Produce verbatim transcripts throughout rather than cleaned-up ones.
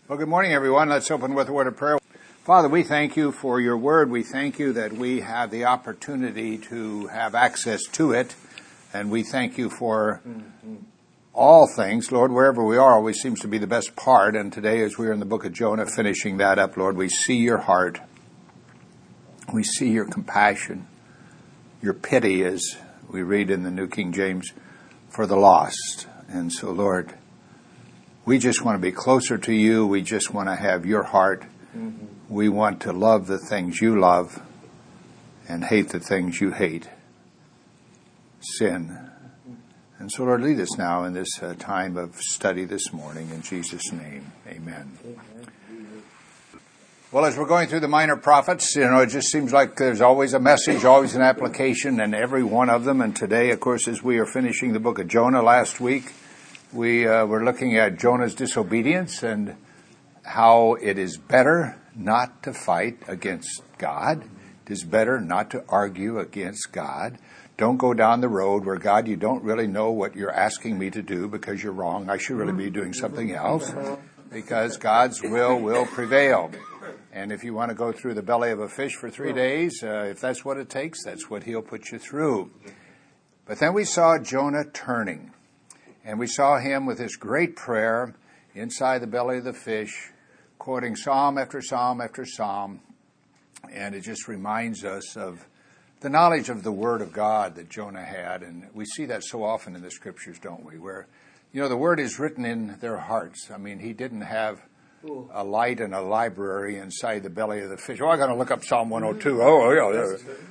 Well, good morning, everyone. Let's open with a word of prayer. Father, we thank you for your word. We thank you that we have the opportunity to have access to it. And we thank you for mm-hmm. all things. Lord, wherever we are always seems to be the best part. And today, as we're in the book of Jonah, finishing that up, Lord, we see your heart. We see your compassion, your pity, as we read in the New King James, for the lost. And so, Lord, we just want to be closer to you. We just want to have your heart. Mm-hmm. We want to love the things you love and hate the things you hate. Sin. And so, Lord, lead us now in this uh, time of study this morning. In Jesus' name, amen. Amen. Well, as we're going through the minor prophets, you know, it just seems like there's always a message, always an application in every one of them. And today, of course, as we are finishing the book of Jonah last week, We uh, were looking at Jonah's disobedience and how it is better not to fight against God. It is better not to argue against God. Don't go down the road where, God, you don't really know what you're asking me to do because you're wrong. I should really be doing something else, because God's will will prevail. And if you want to go through the belly of a fish for three days, uh, if that's what it takes, that's what he'll put you through. But then we saw Jonah turning. And we saw him with this great prayer inside the belly of the fish, quoting psalm after psalm after psalm. And it just reminds us of the knowledge of the Word of God that Jonah had. And we see that so often in the Scriptures, don't we? Where, you know, the Word is written in their hearts. I mean, he didn't have a light and a library inside the belly of the fish. Oh, I got to look up Psalm one oh two. Oh, yeah.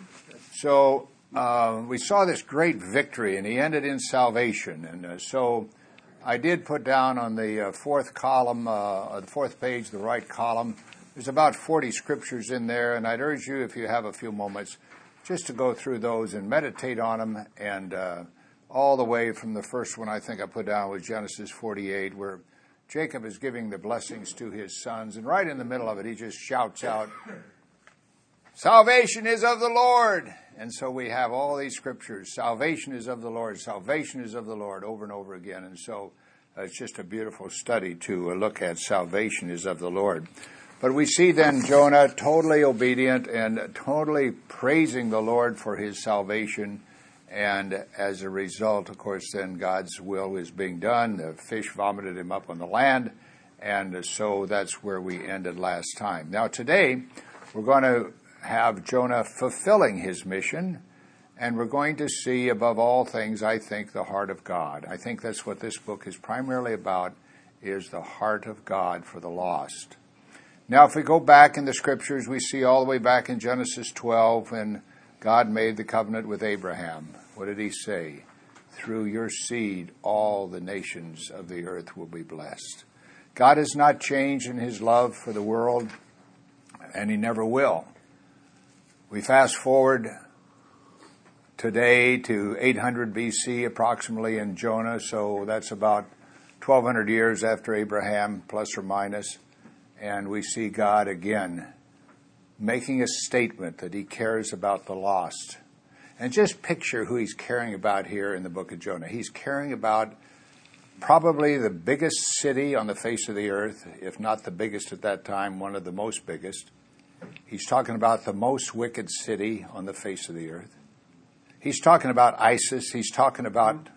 So Uh, we saw this great victory, and he ended in salvation. And uh, so I did put down on the uh, fourth column, uh, the fourth page, the right column, there's about forty scriptures in there, and I'd urge you, if you have a few moments, just to go through those and meditate on them, and uh, all the way from the first one I think I put down was Genesis forty-eight, where Jacob is giving the blessings to his sons, and right in the middle of it he just shouts out, "Salvation is of the Lord!" And so we have all these scriptures. Salvation is of the Lord. Salvation is of the Lord, over and over again. And so uh, it's just a beautiful study to uh, look at. Salvation is of the Lord. But we see then Jonah totally obedient and totally praising the Lord for his salvation. And as a result, of course, then God's will is being done. The fish vomited him up on the land. And so that's where we ended last time. Now today, we're going to have Jonah fulfilling his mission, and we're going to see, above all things, I think, the heart of God. I think that's what this book is primarily about, is the heart of God for the lost. Now, if we go back in the scriptures, we see all the way back in Genesis twelve, when God made the covenant with Abraham. What did he say? Through your seed, all the nations of the earth will be blessed. God has not changed in his love for the world, and he never will. We fast forward today to eight hundred B C approximately in Jonah, so that's about twelve hundred years after Abraham, plus or minus, and we see God again making a statement that he cares about the lost. And just picture who he's caring about here in the book of Jonah. He's caring about probably the biggest city on the face of the earth, if not the biggest at that time, one of the most biggest. He's talking about the most wicked city on the face of the earth. He's talking about ISIS. He's talking about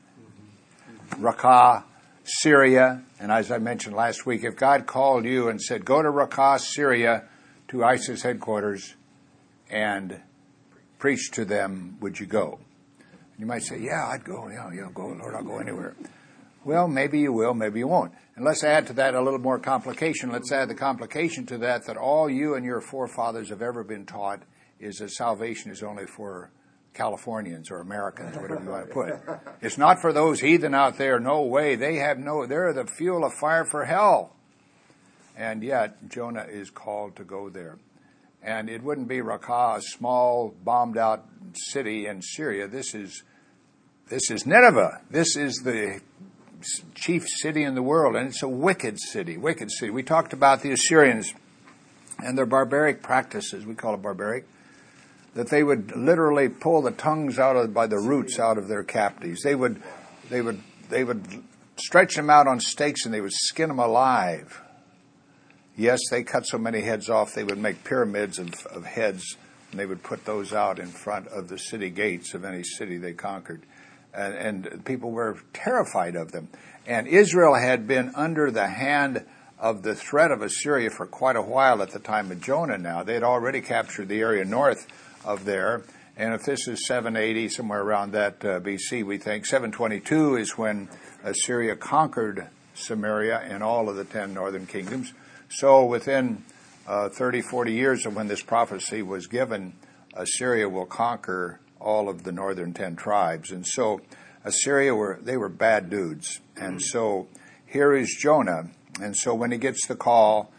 Raqqa, Syria. And as I mentioned last week, if God called you and said, go to Raqqa, Syria, to ISIS headquarters and preach to them, would you go? And you might say, yeah, I'd go. Yeah, yeah, go, Lord, I'll go anywhere. Well, maybe you will, maybe you won't. And let's add to that a little more complication. Let's add the complication to that, that all you and your forefathers have ever been taught is that salvation is only for Californians or Americans, or whatever you want to put. It's not for those heathen out there. No way. They have no, they're the fuel of fire for hell. And yet, Jonah is called to go there. And it wouldn't be Raqqa, a small, bombed-out city in Syria. This is, this is Nineveh. This is the chief city in the world, and it's a wicked city, wicked city. We talked about the Assyrians and their barbaric practices, we call it barbaric, that they would literally pull the tongues out of, by the roots out of their captives. They would, they would, they would stretch them out on stakes and they would skin them alive. Yes, they cut so many heads off, they would make pyramids of, of heads, and they would put those out in front of the city gates of any city they conquered. And, and people were terrified of them. And Israel had been under the hand of the threat of Assyria for quite a while at the time of Jonah now. They had already captured the area north of there. And if this is seven eighty, somewhere around that uh, B C, we think seven twenty-two is when Assyria conquered Samaria and all of the ten northern kingdoms. So within uh, thirty, forty years of when this prophecy was given, Assyria will conquer all of the northern ten tribes. And so Assyria were, they were bad dudes. And so here is Jonah. And so when he gets the call,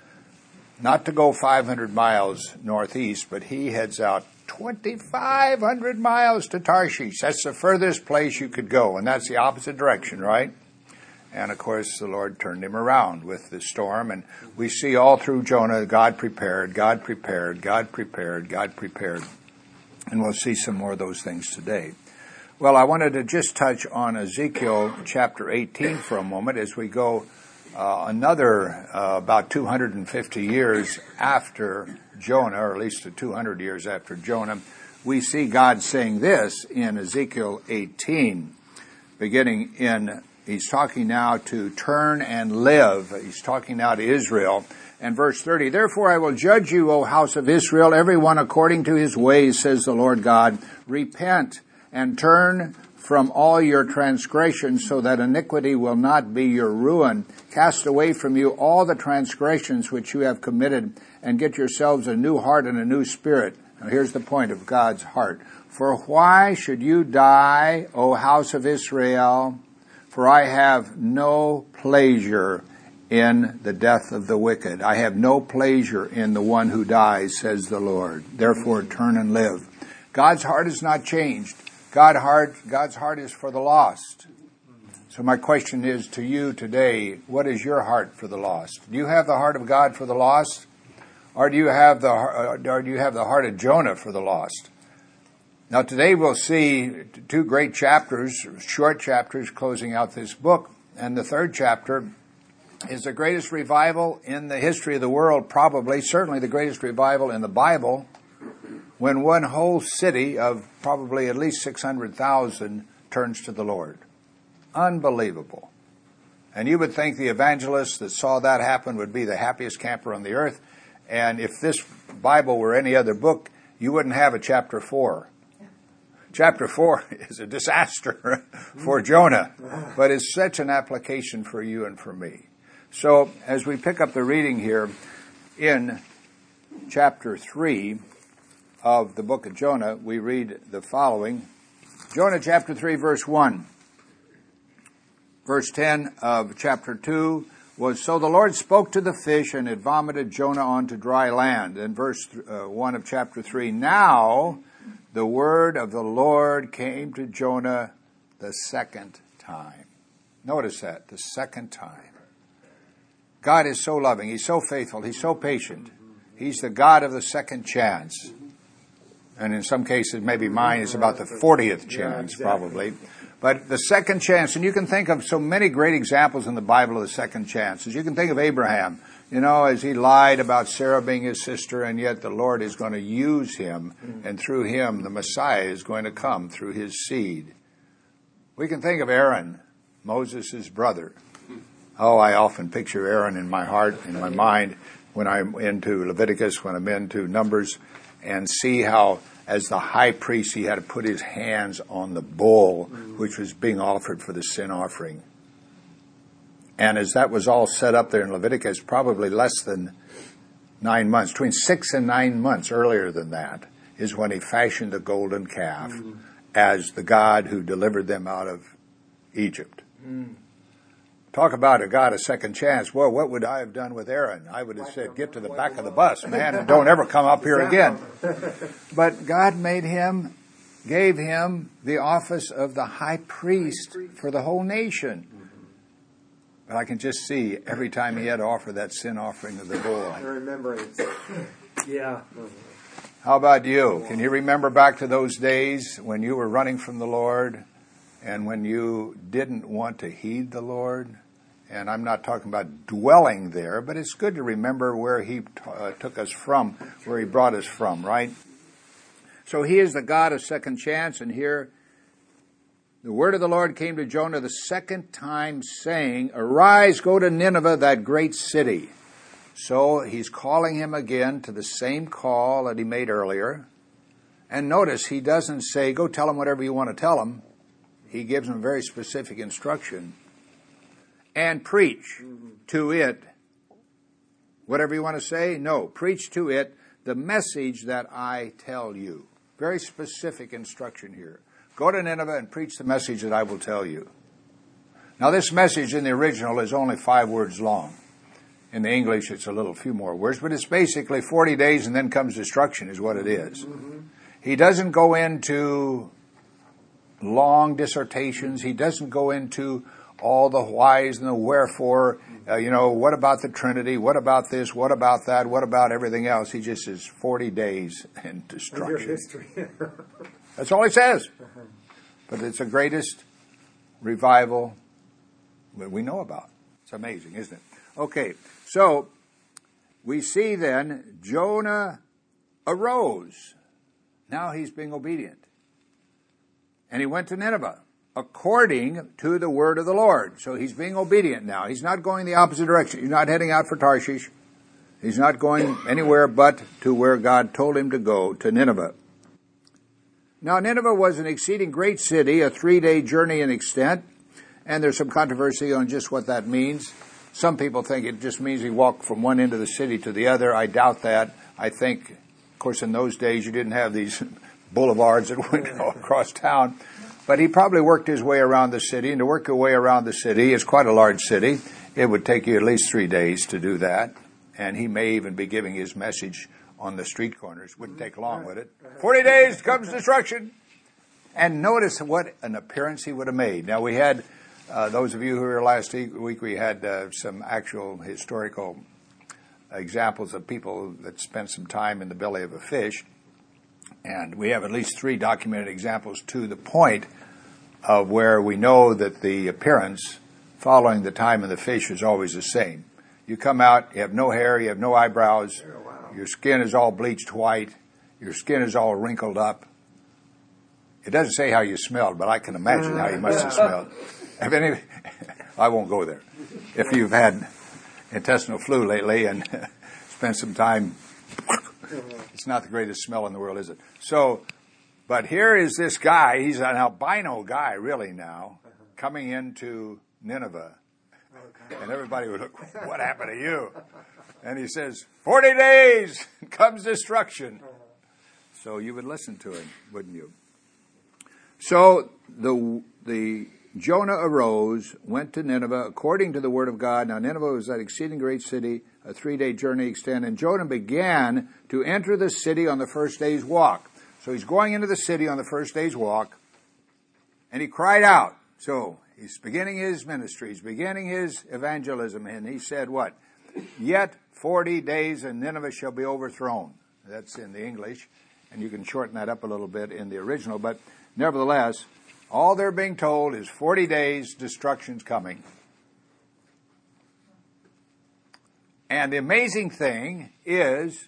not to go five hundred miles northeast, but he heads out twenty-five hundred miles to Tarshish. That's the furthest place you could go, and that's the opposite direction, right? And, of course, the Lord turned him around with the storm, and we see all through Jonah, God prepared, God prepared, God prepared, God prepared. And we'll see some more of those things today. Well, I wanted to just touch on Ezekiel chapter eighteen for a moment as we go uh, another uh, about two hundred fifty years after Jonah, or at least two hundred years after Jonah. We see God saying this in Ezekiel eighteen, beginning in, he's talking now to turn and live. He's talking now to Israel. And verse thirty, therefore I will judge you, O house of Israel, every one according to his ways, says the Lord God. Repent and turn from all your transgressions, so that iniquity will not be your ruin. Cast away from you all the transgressions which you have committed, and get yourselves a new heart and a new spirit. Now here's the point of God's heart. For why should you die, O house of Israel? For I have no pleasure in the death of the wicked. I have no pleasure in the one who dies, says the Lord. Therefore turn and live. God's heart is not changed. God heart, God's heart is for the lost. So my question is to you today, what is your heart for the lost? Do you have the heart of God for the lost? Or do you have the, or do you have the heart of Jonah for the lost? Now today we'll see two great chapters, short chapters closing out this book. And the third chapter is the greatest revival in the history of the world, probably, certainly the greatest revival in the Bible, when one whole city of probably at least six hundred thousand turns to the Lord. Unbelievable. And you would think the evangelist that saw that happen would be the happiest camper on the earth. And if this Bible were any other book, you wouldn't have a chapter four. Chapter four is a disaster for Jonah, but it's such an application for you and for me. So as we pick up the reading here in chapter three of the book of Jonah, we read the following. Jonah chapter three, verse one. Verse ten of chapter two was, so the Lord spoke to the fish, and it vomited Jonah onto dry land. And verse uh, one of chapter three, now the word of the Lord came to Jonah the second time. Notice that, the second time. God is so loving. He's so faithful. He's so patient. He's the God of the second chance. And in some cases, maybe mine is about the fortieth chance, probably. But the second chance, and you can think of so many great examples in the Bible of the second chances. You can think of Abraham, you know, as he lied about Sarah being his sister, and yet the Lord is going to use him, and through him the Messiah is going to come through his seed. We can think of Aaron, Moses' brother. Oh, I often picture Aaron in my heart, in my mind, when I'm into Leviticus, when I'm into Numbers, and see how, as the high priest, he had to put his hands on the bull, which was being offered for the sin offering. And as that was all set up there in Leviticus, probably less than nine months, between six and nine months earlier than that, is when he fashioned the golden calf mm. as the God who delivered them out of Egypt. Mm. Talk about a God a second chance. Well, what would I have done with Aaron? I would have said, get to the back of the bus, man, and don't ever come up here again. But God made him, gave him the office of the high priest for the whole nation. But I can just see every time he had to offer that sin offering of the bull. I remember it. Yeah. How about you? Can you remember back to those days when you were running from the Lord and when you didn't want to heed the Lord And I'm not talking about dwelling there, but it's good to remember where he t- uh, took us from, where he brought us from, right? So he is the God of second chance, and here the word of the Lord came to Jonah the second time, saying, "Arise, go to Nineveh, that great city." So he's calling him again to the same call that he made earlier. And notice, he doesn't say, go tell him whatever you want to tell him. He gives him very specific instruction. And preach to it. Whatever you want to say? No. Preach to it the message that I tell you. Very specific instruction here. Go to Nineveh and preach the message that I will tell you. Now this message in the original is only five words long. In the English it's a little few more words, but it's basically forty days and then comes destruction is what it is. Mm-hmm. He doesn't go into long dissertations. He doesn't go into all the whys and the wherefore, uh, you know, what about the Trinity? What about this? What about that? What about everything else? He just says forty days and destruction. History. That's all he says. But it's the greatest revival that we know about. It's amazing, isn't it? Okay, so we see then Jonah arose. Now he's being obedient. And he went to Nineveh, according to the word of the Lord. So he's being obedient now. He's not going the opposite direction. He's not heading out for Tarshish. He's not going anywhere but to where God told him to go, to Nineveh. Now Nineveh was an exceeding great city, a three-day journey in extent, and there's some controversy on just what that means. Some people think it just means he walked from one end of the city to the other. I doubt that. I think, of course, in those days you didn't have these boulevards that went all across town. But he probably worked his way around the city, and to work your way around the city is quite a large city. It would take you at least three days to do that. And he may even be giving his message on the street corners. Wouldn't take long, would it? Forty days comes destruction. And notice what an appearance he would have made. Now we had, uh, those of you who were here last week, we had uh, some actual historical examples of people that spent some time in the belly of a fish. And we have at least three documented examples to the point of where we know that the appearance following the time of the fish is always the same. You come out, you have no hair, you have no eyebrows, your skin is all bleached white, your skin is all wrinkled up. It doesn't say how you smelled, but I can imagine how you must have smelled. Have any, I won't go there. If you've had intestinal flu lately and spent some time, it's not the greatest smell in the world, is it? So, but here is this guy, he's an albino guy really now, coming into Nineveh. And everybody would look, what happened to you? And he says, forty days comes destruction. So you would listen to him, wouldn't you? So the the Jonah arose, went to Nineveh, according to the word of God. Now Nineveh was that exceeding great city, a three-day journey extent. And Jonah began to enter the city on the first day's walk. So he's going into the city on the first day's walk, and he cried out. So he's beginning his ministry, he's beginning his evangelism, and he said what? Yet forty days and Nineveh shall be overthrown. That's in the English, and you can shorten that up a little bit in the original, but nevertheless, all they're being told is forty days, destruction's coming. And the amazing thing is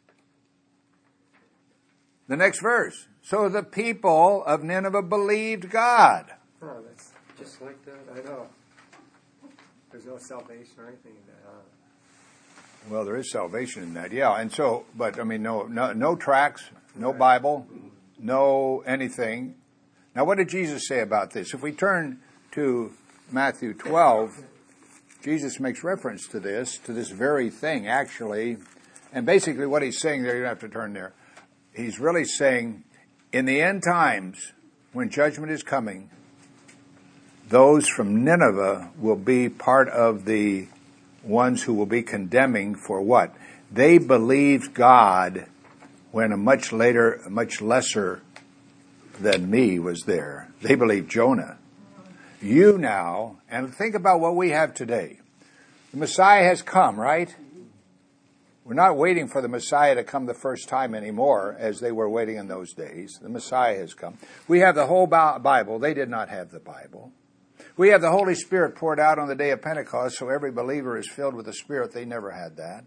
the next verse. So the people of Nineveh believed God. Oh, that's just like that. I know. There's no salvation or anything in that. Huh? Well, there is salvation in that, yeah. And so, but I mean, no, no, no tracts, no Bible, no anything. Now, what did Jesus say about this? If we turn to Matthew twelve, Jesus makes reference to this, to this very thing, actually. And basically what he's saying there, you don't have to turn there. He's really saying, in the end times, when judgment is coming, those from Nineveh will be part of the ones who will be condemning for what? They believed God when a much later, a much lesser than me was there. They believed Jonah. You now, and think about what we have today. The Messiah has come, right? We're not waiting for the Messiah to come the first time anymore, as they were waiting in those days. The Messiah has come. We have the whole Bible. They did not have the Bible. We have the Holy Spirit poured out on the day of Pentecost, so every believer is filled with the Spirit. They never had that.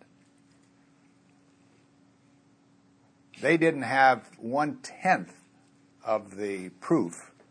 They didn't have one-tenth of the proof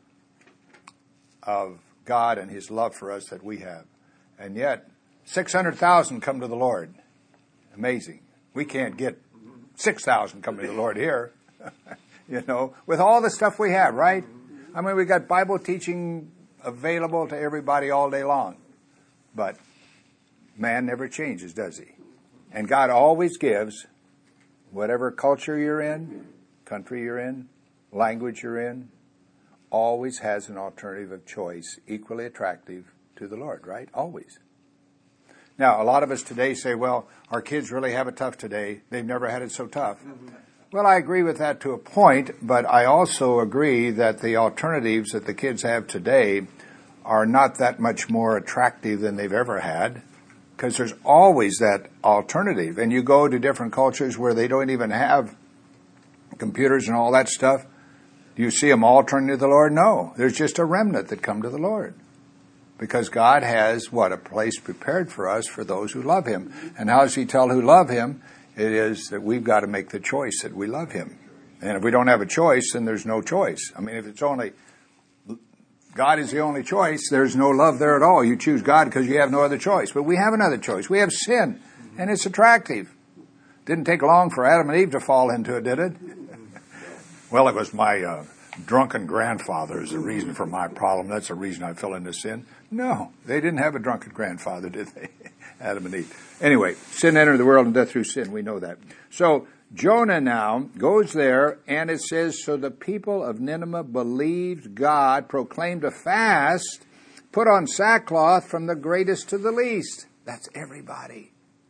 of God and His love for us that we have. And yet, six hundred thousand come to the Lord. Amazing. We can't get six thousand come to the Lord here, you know, with all the stuff we have, right? I mean, we got Bible teaching available to everybody all day long. But man never changes, does he? And God always gives, whatever culture you're in, country you're in, language you're in, always has an alternative of choice equally attractive to the Lord, right? Always. Now, a lot of us today say, well, our kids really have it tough today. They've never had it so tough. Mm-hmm. Well, I agree with that to a point, but I also agree that the alternatives that the kids have today are not that much more attractive than they've ever had, because there's always that alternative. And you go to different cultures where they don't even have computers and all that stuff. Do you see them all turning to the Lord? No. There's just a remnant that come to the Lord. Because God has, what, a place prepared for us for those who love Him. And how does He tell who love Him? It is that we've got to make the choice that we love Him. And if we don't have a choice, then there's no choice. I mean, if it's only, God is the only choice, there's no love there at all. You choose God because you have no other choice. But we have another choice. We have sin, and it's attractive. Didn't take long for Adam and Eve to fall into it, did it? Well, it was my uh, drunken grandfather is the reason for my problem. That's the reason I fell into sin. No, they didn't have a drunken grandfather, did they? Adam and Eve. Anyway, sin entered the world and death through sin. We know that. So Jonah now goes there, and it says, so the people of Nineveh believed God, proclaimed a fast, put on sackcloth from the greatest to the least. That's everybody.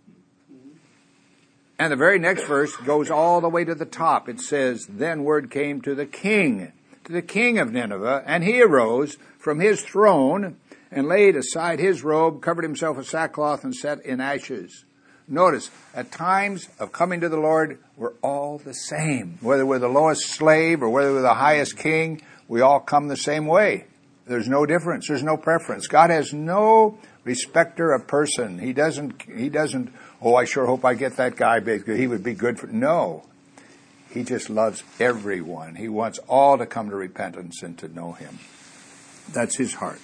And the very next verse goes all the way to the top. It says, then word came to the king, to the king of Nineveh, and he arose from his throne and laid aside his robe, covered himself with sackcloth, and sat in ashes. Notice, at times of coming to the Lord, we're all the same. Whether we're the lowest slave or whether we're the highest king, we all come the same way. There's no difference. There's no preference. God has no respecter of person. He doesn't, he doesn't, oh, I sure hope I get that guy because he would be good for, no. He just loves everyone. He wants all to come to repentance and to know Him. That's His heart.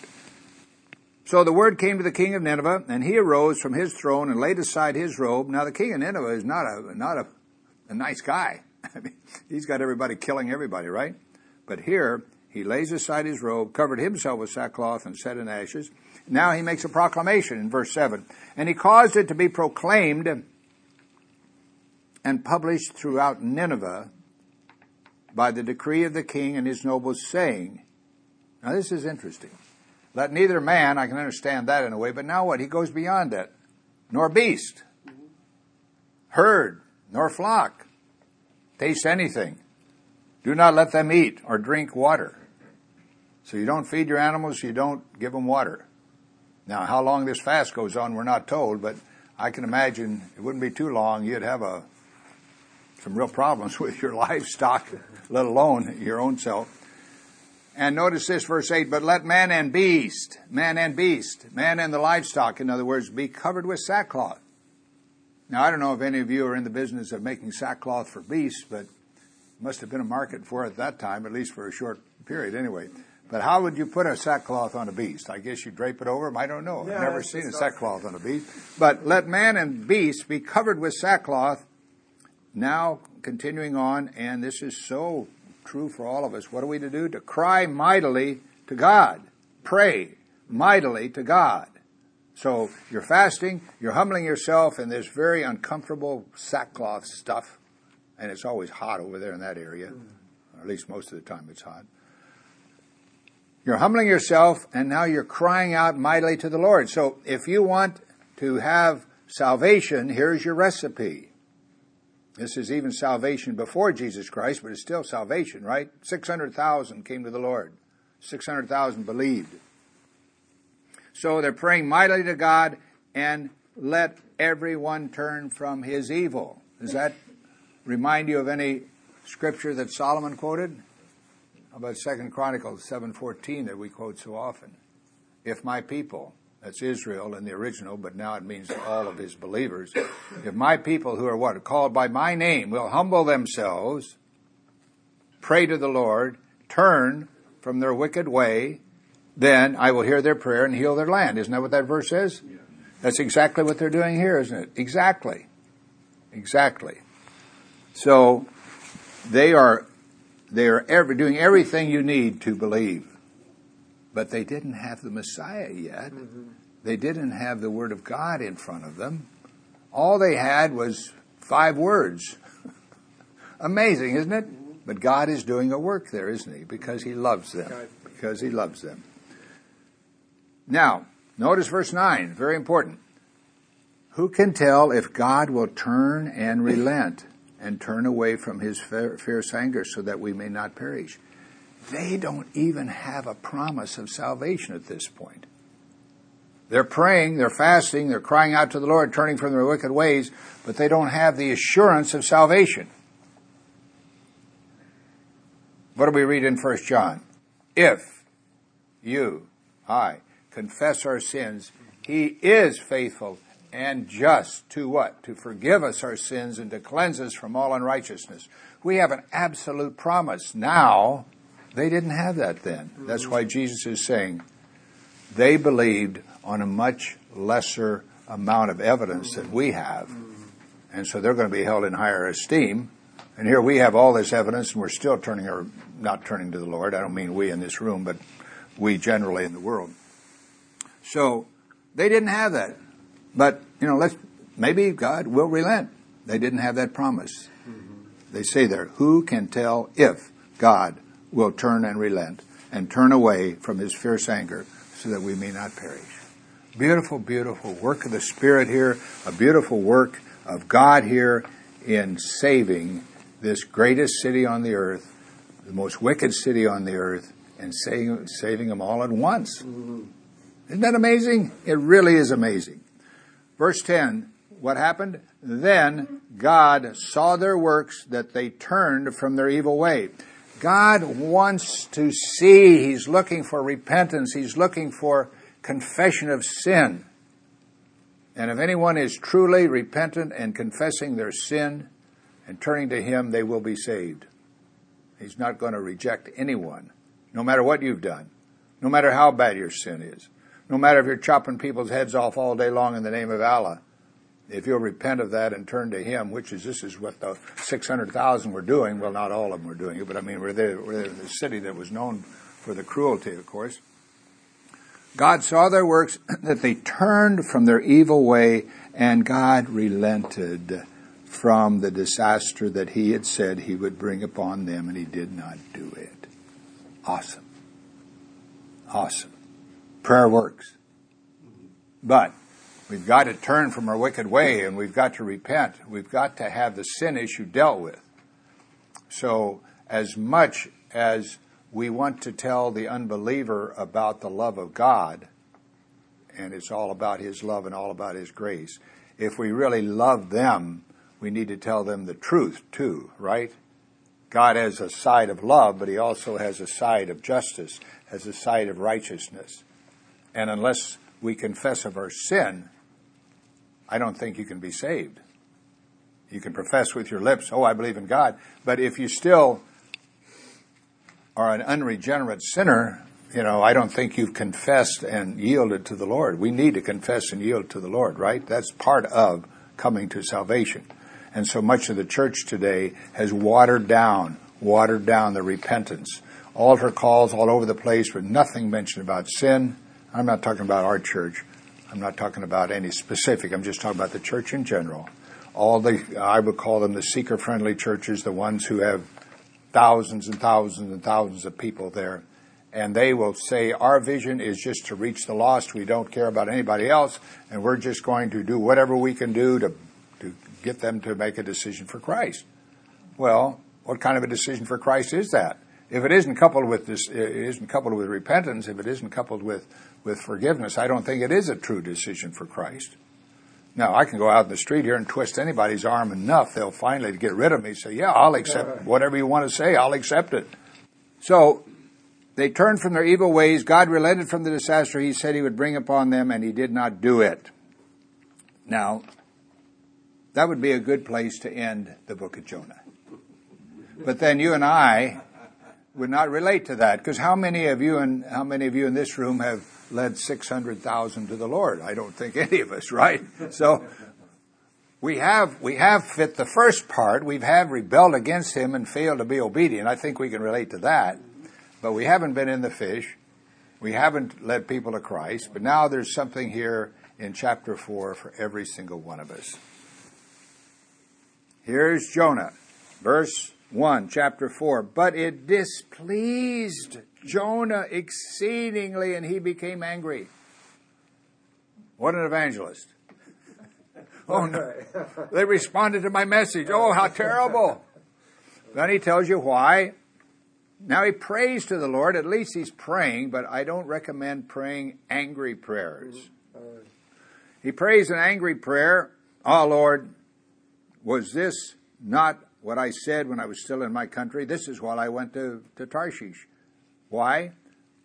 So the word came to the king of Nineveh, and he arose from his throne and laid aside his robe. Now the king of Nineveh is not a not a, a nice guy. I mean, he's got everybody killing everybody, right? But here he lays aside his robe, covered himself with sackcloth, and sat in ashes. Now he makes a proclamation in verse seven, and he caused it to be proclaimed and published throughout Nineveh by the decree of the king and his nobles, saying, now this is interesting. Let neither man, I can understand that in a way, but now what? He goes beyond that. Nor beast, herd, nor flock, taste anything. Do not let them eat or drink water. So you don't feed your animals, you don't give them water. Now, how long this fast goes on, we're not told, but I can imagine it wouldn't be too long. You'd have a, some real problems with your livestock, let alone your own self. And notice this, verse eight, but let man and beast, man and beast, man and the livestock, in other words, be covered with sackcloth. Now, I don't know if any of you are in the business of making sackcloth for beasts, but must have been a market for it at that time, at least for a short period anyway. But how would you put a sackcloth on a beast? I guess you drape it over them. I don't know. Yeah, I've never seen a sackcloth on a beast. But let man and beast be covered with sackcloth. Now, continuing on, and this is so true for all of us. What are we to do? To cry mightily to God. Pray mightily to God. So you're fasting, you're humbling yourself in this very uncomfortable sackcloth stuff. And it's always hot over there in that area. Or at least most of the time it's hot. You're humbling yourself, and now you're crying out mightily to the Lord. So if you want to have salvation, here's your recipe. This is even salvation before Jesus Christ, but it's still salvation, right? six hundred thousand came to the Lord. six hundred thousand believed. So they're praying mightily to God, and let everyone turn from his evil. Does that remind you of any scripture that Solomon quoted? How about Second Chronicles seven fourteen that we quote so often? if my people, that's Israel in the original, but now it means all of his believers, if my people who are what? Called by my name will humble themselves, pray to the Lord, turn from their wicked way, then I will hear their prayer and heal their land. Isn't that what that verse says? Yeah. That's exactly what they're doing here, isn't it? Exactly. Exactly. So they are they are every, doing everything you need to believe. But they didn't have the Messiah yet. Mm-hmm. They didn't have the Word of God in front of them. All they had was five words. Amazing, isn't it? Mm-hmm. But God is doing a work there, isn't he? Because he loves them. Because he loves them. Now, notice verse nine, very important. Who can tell if God will turn and relent and turn away from his fierce anger so that we may not perish? They don't even have a promise of salvation at this point. They're praying, they're fasting, they're crying out to the Lord, turning from their wicked ways, but they don't have the assurance of salvation. What do we read in First John? If you, I, confess our sins, he is faithful and just to what? To forgive us our sins and to cleanse us from all unrighteousness. We have an absolute promise now. They didn't have that then. That's why Jesus is saying they believed on a much lesser amount of evidence than we have. And so they're going to be held in higher esteem. And here we have all this evidence and we're still turning or not turning to the Lord. I don't mean we in this room, but we generally in the world. So they didn't have that. But, you know, let's maybe God will relent. They didn't have that promise. Mm-hmm. They say there, who can tell if God will turn and relent and turn away from his fierce anger so that we may not perish? Beautiful, beautiful work of the Spirit here, a beautiful work of God here in saving this greatest city on the earth, the most wicked city on the earth, and saving, saving them all at once. Mm-hmm. Isn't that amazing? It really is amazing. Verse ten, what happened? Then God saw their works, that they turned from their evil way. God wants to see. He's looking for repentance. He's looking for confession of sin. And if anyone is truly repentant and confessing their sin and turning to him, they will be saved. He's not going to reject anyone, no matter what you've done, no matter how bad your sin is. No matter if you're chopping people's heads off all day long in the name of Allah, if you'll repent of that and turn to him, which is, this is what the six hundred thousand were doing. Well, not all of them were doing it, but I mean, we're there, we're there in the city that was known for the cruelty, of course. God saw their works, that they turned from their evil way, and God relented from the disaster that he had said he would bring upon them, and he did not do it. Awesome. Awesome. Prayer works. But we've got to turn from our wicked way and we've got to repent. We've got to have the sin issue dealt with. So as much as we want to tell the unbeliever about the love of God, and it's all about his love and all about his grace, if we really love them, we need to tell them the truth too, right? God has a side of love, but he also has a side of justice, has a side of righteousness. And unless we confess of our sin, I don't think you can be saved. You can profess with your lips, oh, I believe in God. But if you still are an unregenerate sinner, you know, I don't think you've confessed and yielded to the Lord. We need to confess and yield to the Lord, right? That's part of coming to salvation. And so much of the church today has watered down, watered down the repentance. Altar calls all over the place with nothing mentioned about sin. I'm not talking about our church. I'm not talking about any specific. I'm just talking about the church in general. All the, I would call them the seeker-friendly churches, the ones who have thousands and thousands and thousands of people there. And they will say, our vision is just to reach the lost. We don't care about anybody else. And we're just going to do whatever we can do to, to get them to make a decision for Christ. Well, what kind of a decision for Christ is that? If it isn't coupled with this, it isn't coupled with repentance, if it isn't coupled with, with forgiveness, I don't think it is a true decision for Christ. Now, I can go out in the street here and twist anybody's arm enough, they'll finally get rid of me, say, yeah, I'll accept whatever you want to say, I'll accept it. So, they turned from their evil ways. God relented from the disaster he said he would bring upon them, and he did not do it. Now, that would be a good place to end the book of Jonah. But then you and I would not relate to that, because how many of you and how many of you in this room have led six hundred thousand to the Lord? I don't think any of us, right? So we have we have fit the first part. We have rebelled against him and failed to be obedient. I think we can relate to that. But we haven't been in the fish. We haven't led people to Christ. But now there's something here in chapter four for every single one of us. Here's Jonah, verse one, chapter four. But it displeased Jonah exceedingly, and he became angry. What an evangelist. Oh, no. They responded to my message. Oh, how terrible. Then he tells you why. Now he prays to the Lord. At least he's praying, but I don't recommend praying angry prayers. He prays an angry prayer. Oh, Lord, was this not what I said when I was still in my country? This is why I went to, to Tarshish. Why?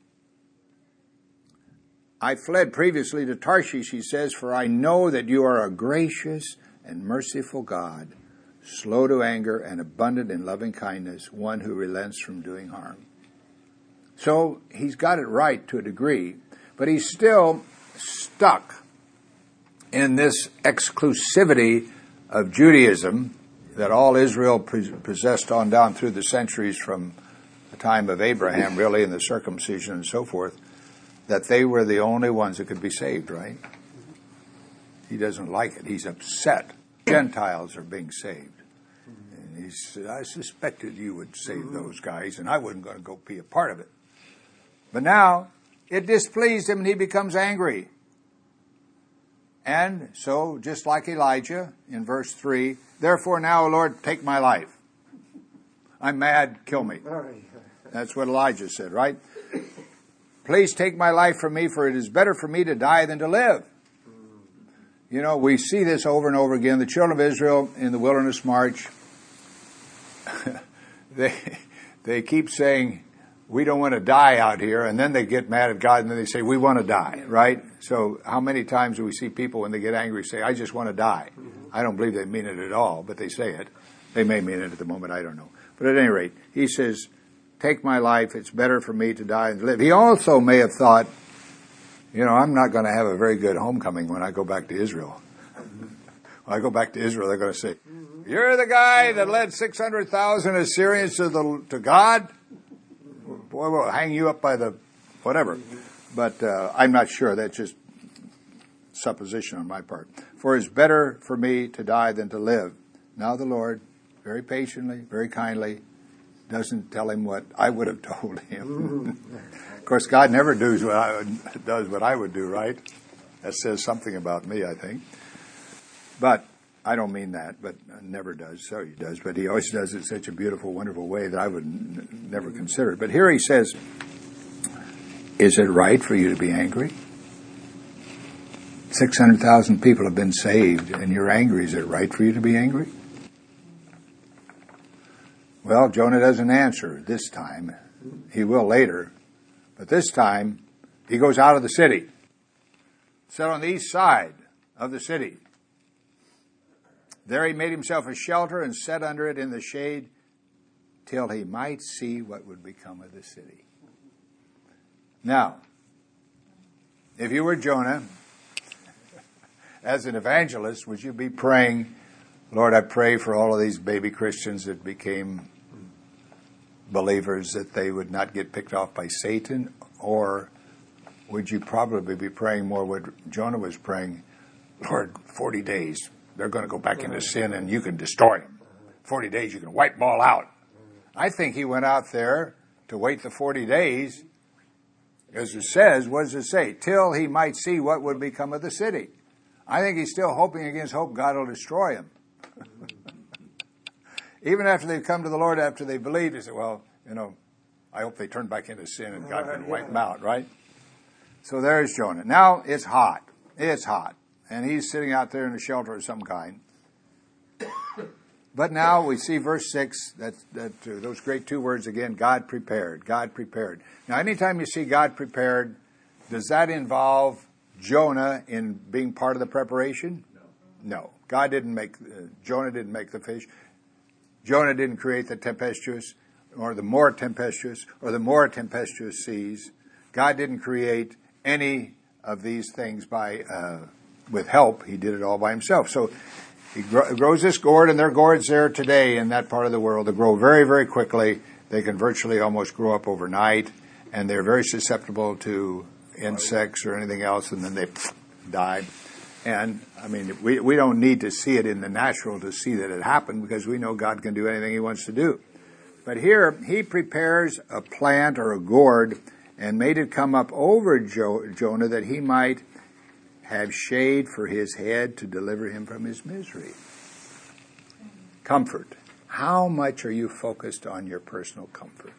I fled previously to Tarshish, he says, for I know that you are a gracious and merciful God, slow to anger and abundant in loving kindness, one who relents from doing harm. So he's got it right to a degree, but he's still stuck in this exclusivity of Judaism that all Israel possessed on down through the centuries from the time of Abraham, really, and the circumcision and so forth, that they were the only ones that could be saved, right? He doesn't like it. He's upset. Gentiles are being saved. And he said, I suspected you would save those guys, and I wasn't going to go be a part of it. But now, it displeased him, and he becomes angry. And so, just like Elijah, in verse three, therefore now, O Lord, take my life. I'm mad, kill me. That's what Elijah said, right? Please take my life from me, for it is better for me to die than to live. You know, we see this over and over again. The children of Israel in the wilderness march, they they keep saying, we don't want to die out here, and then they get mad at God, and then they say, we want to die, right? So how many times do we see people when they get angry say, I just want to die? I don't believe they mean it at all, but they say it. They may mean it at the moment, I don't know. But at any rate, he says, take my life, it's better for me to die than to live. He also may have thought, you know, I'm not going to have a very good homecoming when I go back to Israel. When I go back to Israel, they're going to say, you're the guy that led six hundred thousand Assyrians to the to God? Boy, we'll hang you up by the whatever. But uh, I'm not sure. That's just supposition on my part. For it's better for me to die than to live. Now the Lord, very patiently, very kindly, doesn't tell him what I would have told him. Of course, God never does what I would, does what I would do, right? That says something about me, I think. But I don't mean that, but never does. So he does, but he always does it in such a beautiful, wonderful way that I would n- never consider it. But here he says, is it right for you to be angry? six hundred thousand people have been saved, and you're angry. Is it right for you to be angry? Well, Jonah doesn't answer this time. He will later. But this time, he goes out of the city. Set on the east side of the city. There he made himself a shelter and sat under it in the shade till he might see what would become of the city. Now, if you were Jonah, as an evangelist, would you be praying, Lord, I pray for all of these baby Christians that became believers, that they would not get picked off by Satan? Or would you probably be praying more what Jonah was praying, Lord, forty days, they're going to go back into sin and you can destroy them. forty days, you can wipe them all out. I think he went out there to wait the forty days, as it says, what does it say? Till he might see what would become of the city. I think he's still hoping against hope God will destroy him. Even after they've come to the Lord, after they believe, they say, well, you know, I hope they turn back into sin and God can wipe them out, right? So there's Jonah. Now it's hot. It's hot. And he's sitting out there in a shelter of some kind. But now we see verse six, that, that uh, those great two words again, God prepared, God prepared. Now anytime you see God prepared, does that involve Jonah in being part of the preparation? No. No. God didn't make, uh, Jonah didn't make the fish. Jonah didn't create the tempestuous or the more tempestuous or the more tempestuous seas. God didn't create any of these things by, uh, with help. He did it all by himself. So he grows this gourd, and there are gourds there today in that part of the world. They grow very, very quickly. They can virtually almost grow up overnight, and they're very susceptible to insects or anything else, and then they die. And, I mean, we, we don't need to see it in the natural to see that it happened, because we know God can do anything he wants to do. But here, he prepares a plant or a gourd and made it come up over jo- Jonah that he might have shade for his head to deliver him from his misery. Comfort. How much are you focused on your personal comfort?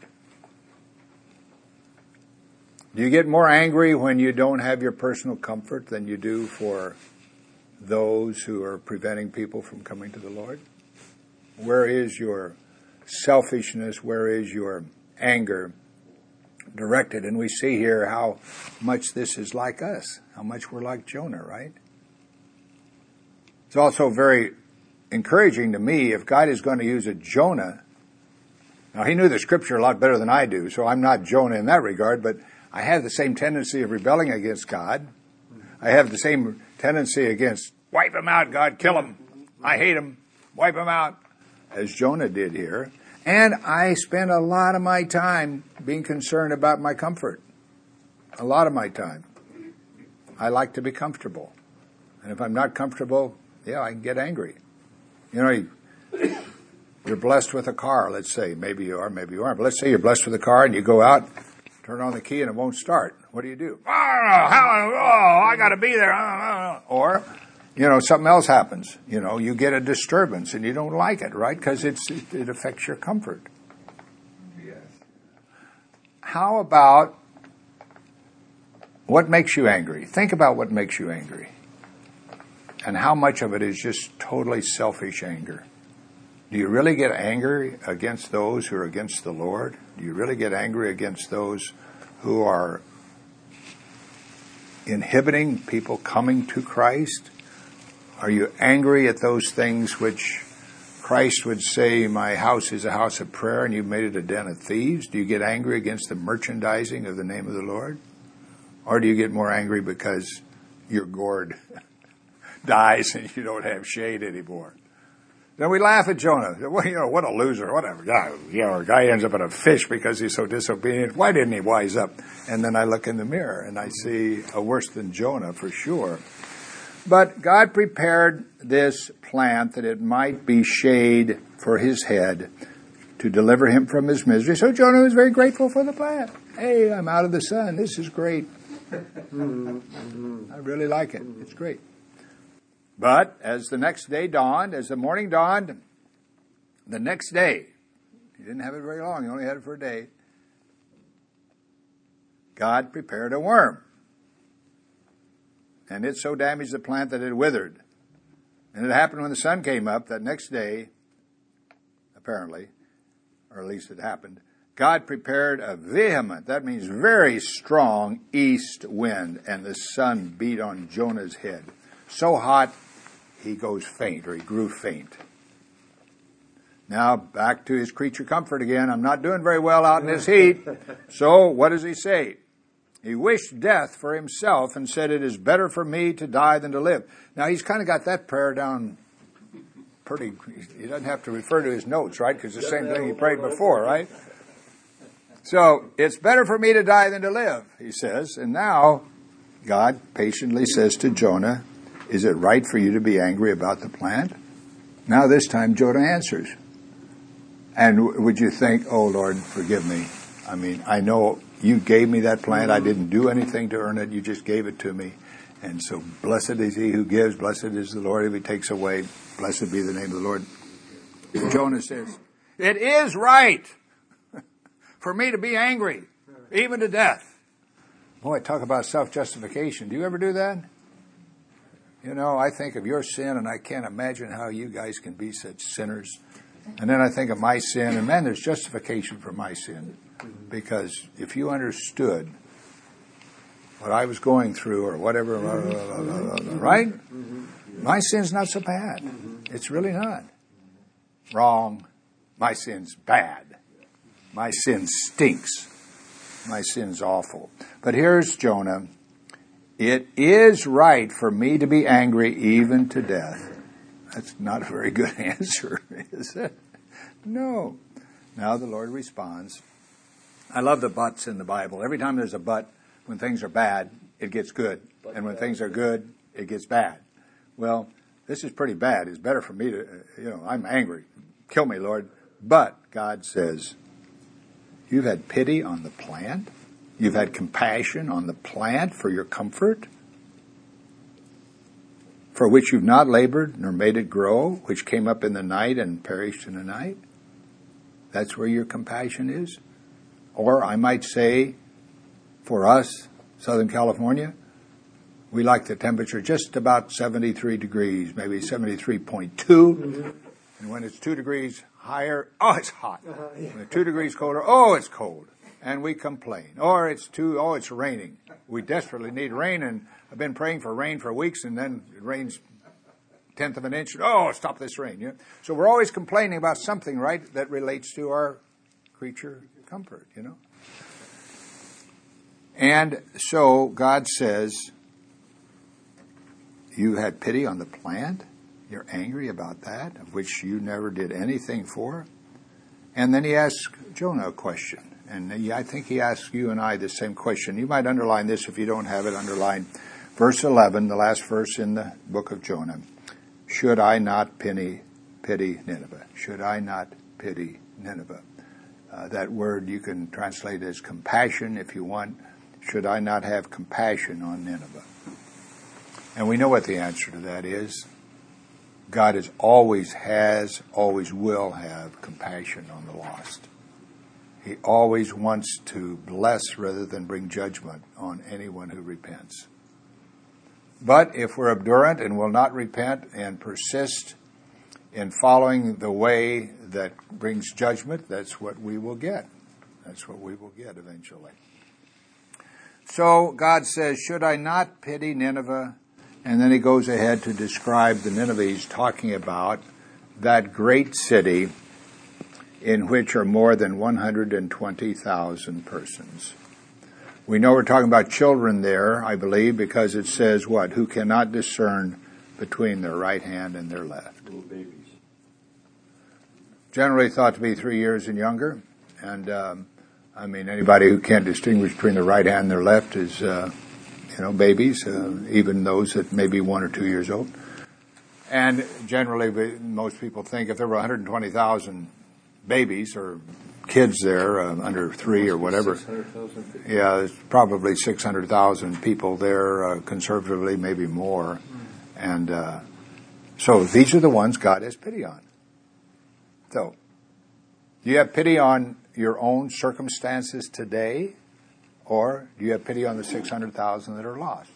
Do you get more angry when you don't have your personal comfort than you do for those who are preventing people from coming to the Lord? Where is your selfishness? Where is your anger directed? And we see here how much this is like us, how much we're like Jonah, right? It's also very encouraging to me if God is going to use a Jonah. Now, he knew the scripture a lot better than I do, so I'm not Jonah in that regard, but I have the same tendency of rebelling against God. I have the same tendency against, wipe him out, God, kill him. I hate him. Wipe him out, as Jonah did here. And I spend a lot of my time being concerned about my comfort. A lot of my time. I like to be comfortable. And if I'm not comfortable, yeah, I can get angry. You know, you're blessed with a car, let's say. Maybe you are, maybe you aren't. But let's say you're blessed with a car and you go out, turn on the key, and it won't start. What do you do? Oh, how, oh I got to be there. Or, you know, something else happens. You know, you get a disturbance and you don't like it, right? Because it's it, it affects your comfort. Yes. How about what makes you angry? Think about what makes you angry. And how much of it is just totally selfish anger. Do you really get angry against those who are against the Lord? Do you really get angry against those who are inhibiting people coming to Christ? Are you angry at those things which Christ would say, my house is a house of prayer, and you've made it a den of thieves? Do you get angry against the merchandising of the name of the Lord? Or do you get more angry because your gourd dies and you don't have shade anymore? Then we laugh at Jonah. Well, you know, what a loser, whatever. Yeah, you know, a guy ends up in a fish because he's so disobedient. Why didn't he wise up? And then I look in the mirror and I see a worse than Jonah for sure. But God prepared this plant that it might be shade for his head to deliver him from his misery. So Jonah was very grateful for the plant. Hey, I'm out of the sun. This is great. I really like it. It's great. But as the next day dawned, as the morning dawned, the next day, he didn't have it very long, he only had it for a day, God prepared a worm. And it so damaged the plant that it withered. And it happened when the sun came up that next day, apparently, or at least it happened, God prepared a vehement, that means very strong, east wind, and the sun beat on Jonah's head. So hot, he goes faint, or he grew faint. Now, back to his creature comfort again. I'm not doing very well out in this heat. So, what does he say? He wished death for himself and said, it is better for me to die than to live. Now, he's kind of got that prayer down pretty, he doesn't have to refer to his notes, right? Because the same thing he prayed before, right? So, it's better for me to die than to live, he says. And now, God patiently says to Jonah, is it right for you to be angry about the plant? Now this time Jonah answers. And would you think, oh Lord, forgive me. I mean, I know you gave me that plant. I didn't do anything to earn it. You just gave it to me. And so blessed is he who gives. Blessed is the Lord if he takes away. Blessed be the name of the Lord. Jonah says, it is right for me to be angry, even to death. Boy, talk about self-justification. Do you ever do that? you know, I think of your sin, and I can't imagine how you guys can be such sinners. And then I think of my sin, and man, there's justification for my sin. Because if you understood what I was going through or whatever, blah, blah, blah, blah, blah, right? My sin's not so bad. It's really not. Wrong. My sin's bad. My sin stinks. My sin's awful. But here's Jonah. It is right for me to be angry even to death. That's not a very good answer, is it? No. Now the Lord responds. I love the buts in the Bible. Every time there's a but, when things are bad, it gets good. And when things are good, it gets bad. Well, this is pretty bad. It's better for me to, you know, I'm angry. Kill me, Lord. But God says, you've had pity on the plant. You've had compassion on the plant for your comfort, for which you've not labored nor made it grow, which came up in the night and perished in the night. That's where your compassion is. Or I might say, for us, Southern California, we like the temperature just about seventy-three degrees, maybe seventy-three point two. Mm-hmm. And when it's two degrees higher, oh, it's hot. Uh-huh, yeah. When it's two degrees colder, oh, it's cold. And we complain. Or it's too, oh, it's raining. We desperately need rain, and I've been praying for rain for weeks, and then it rains tenth of an inch. Oh, stop this rain. You know? So we're always complaining about something, right, that relates to our creature comfort, you know. And so God says, you had pity on the plant. You're angry about that, of which you never did anything for. And then he asks Jonah a question. And I think he asks you and I the same question. You might underline this if you don't have it underlined. Verse eleven, the last verse in the book of Jonah. Should I not pity, pity Nineveh? Should I not pity Nineveh? Uh, that word you can translate as compassion if you want. Should I not have compassion on Nineveh? And we know what the answer to that is. God is always has, always will have compassion on the lost. He always wants to bless rather than bring judgment on anyone who repents. But if we're obdurant and will not repent and persist in following the way that brings judgment, that's what we will get. That's what we will get eventually. So God says, should I not pity Nineveh? And then he goes ahead to describe the Nineveh he's talking about, that great city in which are more than one hundred twenty thousand persons. We know we're talking about children there, I believe, because it says what? Who cannot discern between their right hand and their left. Little babies. Generally thought to be three years and younger. And, um, I mean, anybody who can't distinguish between their right hand and their left is, uh, you know, babies, uh, even those that may be one or two years old. And generally, most people think if there were one hundred twenty thousand babies or kids there uh, under three or whatever, yeah, there's probably six hundred thousand people there, uh, conservatively, maybe more. And uh, so these are the ones God has pity on. So, do you have pity on your own circumstances today, or do you have pity on the six hundred thousand that are lost?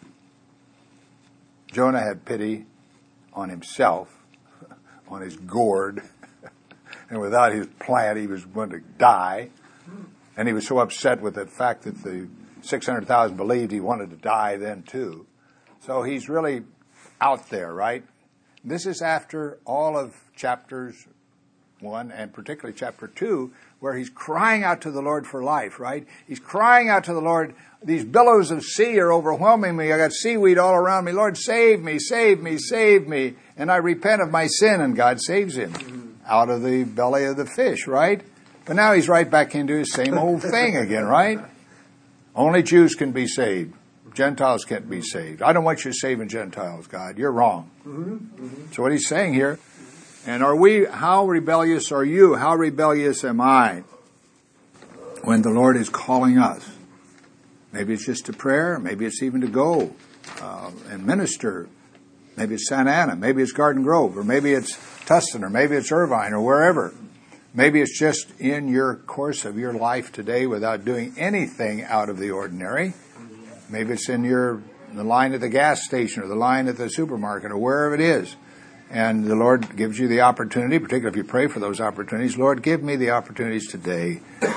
Jonah had pity on himself, on his gourd, and without his plant he was going to die. And he was so upset with the fact that the six hundred thousand believed he wanted to die then too. So he's really out there, right? This is after all of chapters one and particularly chapter two, where he's crying out to the Lord for life, right? He's crying out to the Lord, these billows of sea are overwhelming me. I got seaweed all around me. Lord, save me, save me, save me. And I repent of my sin, and God saves him out of the belly of the fish, right? But now he's right back into his same old thing again, right? Only Jews can be saved. Gentiles can't be saved. I don't want you saving Gentiles, God. You're wrong. Mm-hmm. Mm-hmm. So what he's saying here, and are we, how rebellious are you? How rebellious am I when the Lord is calling us? Maybe it's just to prayer. Maybe it's even to go uh, and minister. Maybe it's Santa Ana. Maybe it's Garden Grove. Or maybe it's Tustin. Or maybe it's Irvine or wherever. Maybe it's just in your course of your life today without doing anything out of the ordinary. Maybe it's in your the line at the gas station or the line at the supermarket or wherever it is. And the Lord gives you the opportunity, particularly if you pray for those opportunities. Lord, give me the opportunities today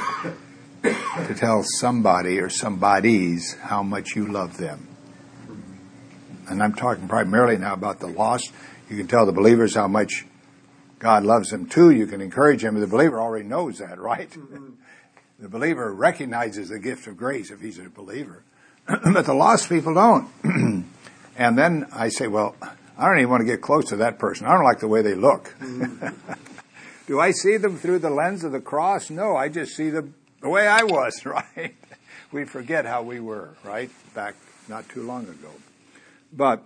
to tell somebody or somebodies how much you love them. And I'm talking primarily now about the lost. You can tell the believers how much God loves them too. You can encourage them. The believer already knows that, right? Mm-hmm. The believer recognizes the gift of grace if he's a believer. But the lost people don't. And then I say, well, I don't even want to get close to that person. I don't like the way they look. Mm-hmm. Do I see them through the lens of the cross? No, I just see them the way I was, right? We forget how we were, right? Back not too long ago. But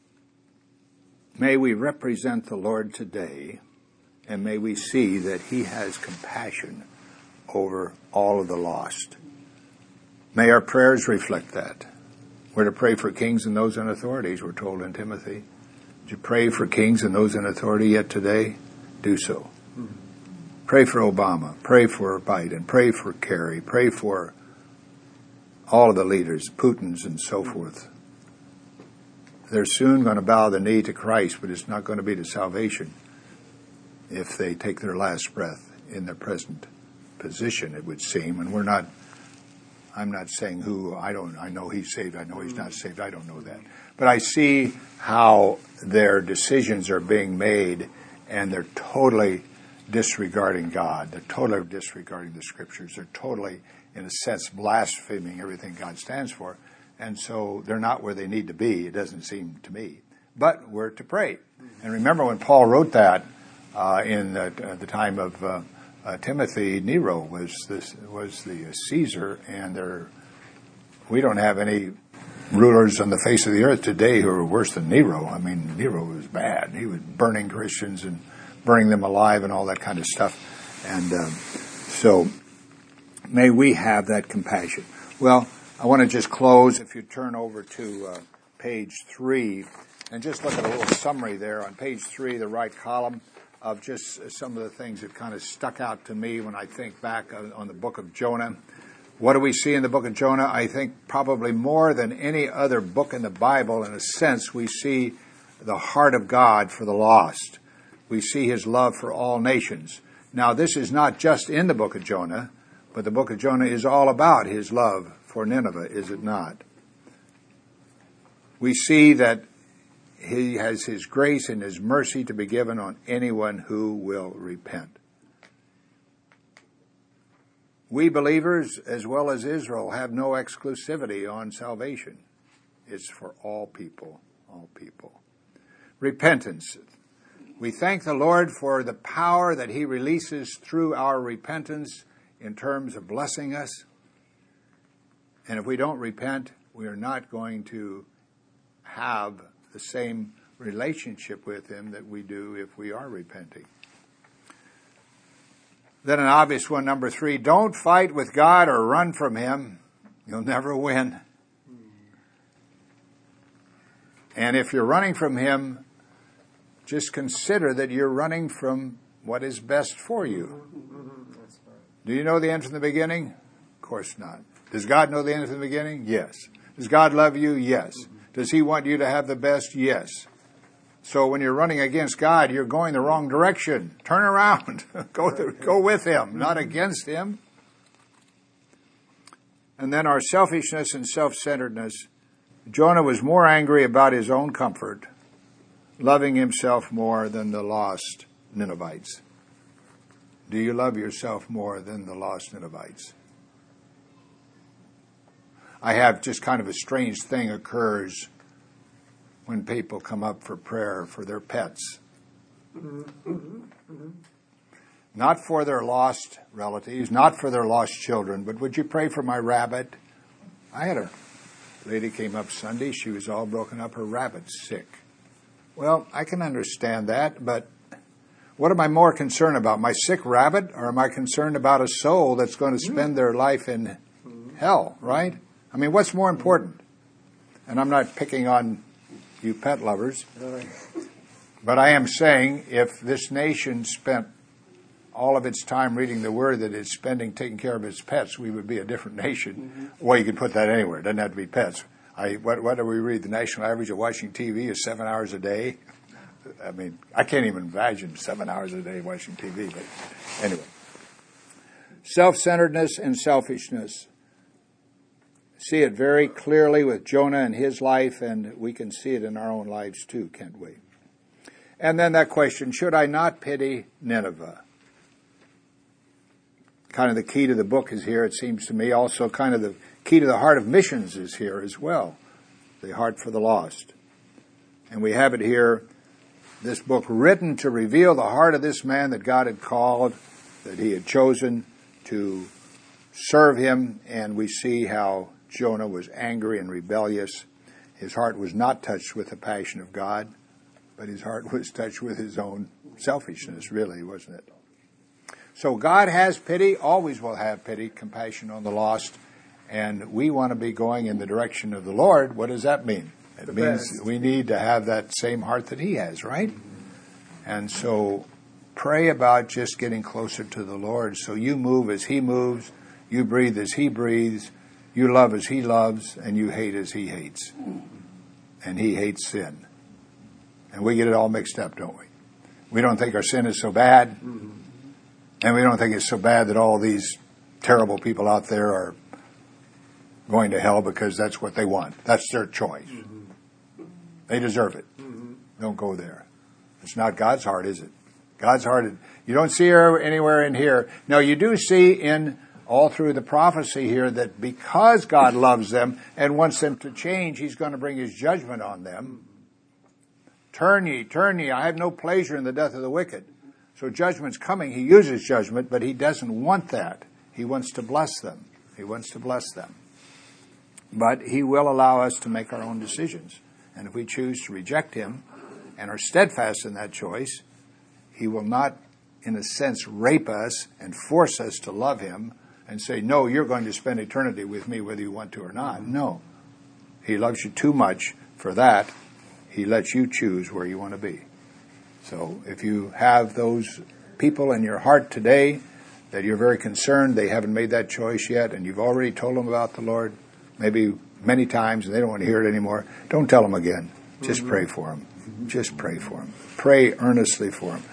may we represent the Lord today, and may we see that He has compassion over all of the lost. May our prayers reflect that. We're to pray for kings and those in authorities, we're told in Timothy. Did you pray for kings and those in authority yet today? Do so. Mm-hmm. Pray for Obama. Pray for Biden. Pray for Kerry. Pray for all of the leaders, Putin's and so forth. They're soon going to bow the knee to Christ, but it's not going to be to salvation if they take their last breath in their present position, it would seem. And we're not, I'm not saying who, I don't, I know he's saved, I know he's not saved, I don't know that. But I see how their decisions are being made, and they're totally disregarding God. They're totally disregarding the Scriptures. They're totally, in a sense, blaspheming everything God stands for. And so they're not where they need to be, it doesn't seem to me. But we're to pray. And remember when Paul wrote that uh, in the, uh, the time of uh, uh, Timothy, Nero was this was the Caesar, and there we don't have any rulers on the face of the earth today who are worse than Nero. I mean, Nero was bad. He was burning Christians and burning them alive and all that kind of stuff. And um, so may we have that compassion. Well, I want to just close, if you turn over to uh, page three, and just look at a little summary there on page three, the right column, of just some of the things that kind of stuck out to me when I think back on, on the book of Jonah. What do we see in the book of Jonah? I think probably more than any other book in the Bible, in a sense, we see the heart of God for the lost. We see His love for all nations. Now, this is not just in the book of Jonah, but the book of Jonah is all about His love for Nineveh, is it not? We see that He has His grace and His mercy to be given on anyone who will repent. We believers, as well as Israel, have no exclusivity on salvation. It's for all people, all people. Repentance. We thank the Lord for the power that He releases through our repentance in terms of blessing us. And if we don't repent, we are not going to have the same relationship with Him that we do if we are repenting. Then an obvious one, number three, don't fight with God or run from Him. You'll never win. And if you're running from Him, just consider that you're running from what is best for you. Do you know the end from the beginning? Of course not. Does God know the end from the beginning? Yes. Does God love you? Yes. Does He want you to have the best? Yes. So when you're running against God, you're going the wrong direction. Turn around. go, to, go with Him, not against Him. And then our selfishness and self-centeredness. Jonah was more angry about his own comfort, loving himself more than the lost Ninevites. Do you love yourself more than the lost Ninevites? I have just kind of a strange thing occurs when people come up for prayer for their pets. Not for their lost relatives, not for their lost children, but would you pray for my rabbit? I had a lady came up Sunday, she was all broken up, her rabbit's sick. Well, I can understand that, but what am I more concerned about, my sick rabbit, or am I concerned about a soul that's going to spend their life in hell, right? I mean, what's more important? And I'm not picking on you pet lovers, but I am saying if this nation spent all of its time reading the Word that it's spending taking care of its pets, we would be a different nation. Mm-hmm. Well, you could put that anywhere. It doesn't have to be pets. I what, what do we read? The national average of watching T V is seven hours a day. I mean, I can't even imagine seven hours a day watching T V. But anyway, self-centeredness and selfishness. See it very clearly with Jonah and his life, and we can see it in our own lives too, can't we? And then that question, should I not pity Nineveh? Kind of the key to the book is here, it seems to me. Also kind of the key to the heart of missions is here as well. The heart for the lost. And we have it here, this book written to reveal the heart of this man that God had called, that he had chosen to serve him. And we see how Jonah was angry and rebellious. His heart was not touched with the passion of God, but his heart was touched with his own selfishness, really, wasn't it? So God has pity, always will have pity, compassion on the lost, and we want to be going in the direction of the Lord. What does that mean? It the means best. We need to have that same heart that he has, right? And so pray about just getting closer to the Lord. So you move as he moves, you breathe as he breathes, you love as he loves, and you hate as he hates. And he hates sin. And we get it all mixed up, don't we? We don't think our sin is so bad. Mm-hmm. And we don't think it's so bad that all these terrible people out there are going to hell because that's what they want. That's their choice. Mm-hmm. They deserve it. Mm-hmm. Don't go there. It's not God's heart, is it? God's heart, you don't see her anywhere in here. No, you do see in all through the prophecy here that because God loves them and wants them to change, he's going to bring his judgment on them. Turn ye, turn ye, I have no pleasure in the death of the wicked. So judgment's coming. He uses judgment, but he doesn't want that. He wants to bless them. He wants to bless them. But he will allow us to make our own decisions. And if we choose to reject him and are steadfast in that choice, he will not, in a sense, rape us and force us to love him and say, no, you're going to spend eternity with me whether you want to or not. No. He loves you too much for that. He lets you choose where you want to be. So if you have those people in your heart today that you're very concerned they haven't made that choice yet and you've already told them about the Lord, maybe many times and they don't want to hear it anymore, don't tell them again. Just mm-hmm. pray for them. Mm-hmm. Just pray for them. Pray earnestly for them.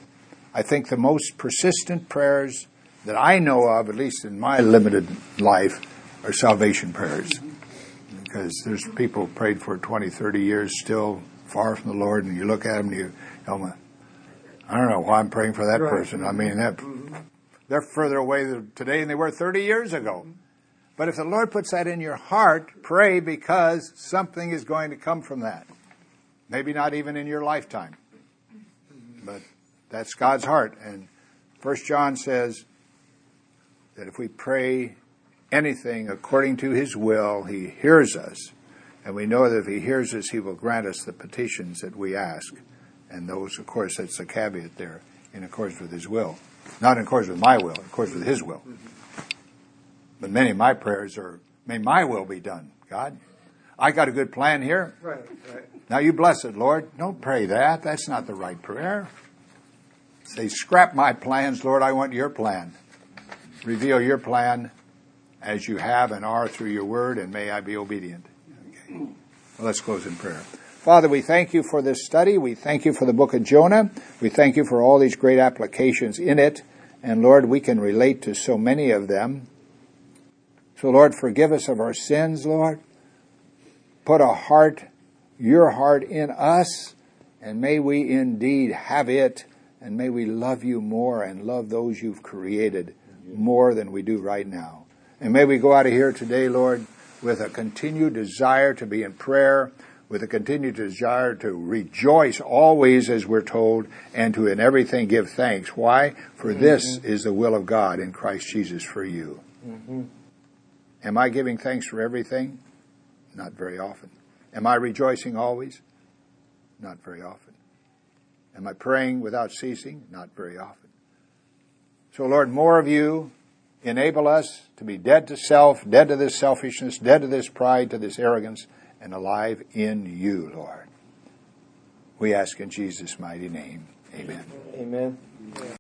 I think the most persistent prayers that I know of, at least in my limited life, are salvation prayers. Because there's people prayed for twenty, thirty years still far from the Lord, and you look at them and you go, I don't know why I'm praying for that right. person. I mean, that, they're further away today than they were thirty years ago. But if the Lord puts that in your heart, pray because something is going to come from that. Maybe not even in your lifetime. But that's God's heart. And First John says that if we pray anything according to his will, he hears us. And we know that if he hears us, he will grant us the petitions that we ask. And those, of course, that's the caveat there, in accordance with his will. Not in accordance with my will, in accordance with his will. But many of my prayers are, may my will be done, God. I got a good plan here. Right, right. Now you bless it, Lord. Don't pray that. That's not the right prayer. Say, scrap my plans, Lord. I want your plan. Reveal your plan as you have and are through your word, and may I be obedient. Okay. Well, let's close in prayer. Father, we thank you for this study. We thank you for the book of Jonah. We thank you for all these great applications in it. And Lord, we can relate to so many of them. So Lord, forgive us of our sins, Lord. Put a heart, your heart in us, and may we indeed have it, and may we love you more and love those you've created more than we do right now. And may we go out of here today, Lord, with a continued desire to be in prayer, with a continued desire to rejoice always, as we're told, and to in everything give thanks. Why? For mm-hmm. this is the will of God in Christ Jesus for you. Mm-hmm. Am I giving thanks for everything? Not very often. Am I rejoicing always? Not very often. Am I praying without ceasing? Not very often. So, Lord, more of you. Enable us to be dead to self, dead to this selfishness, dead to this pride, to this arrogance, and alive in you, Lord. We ask in Jesus' mighty name. Amen. Amen.